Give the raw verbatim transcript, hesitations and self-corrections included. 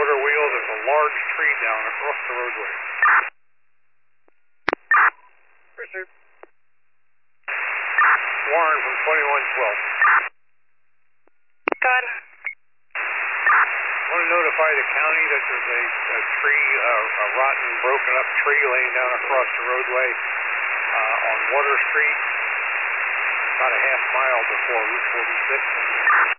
quarter wheel. There's a large tree down across the roadway. Richard. Warren from twenty-one twelve. Got it. I want to notify the county that there's a, a tree, uh, a rotten, broken up tree laying down across the roadway uh, on Water Street, about a half mile before Route forty-six.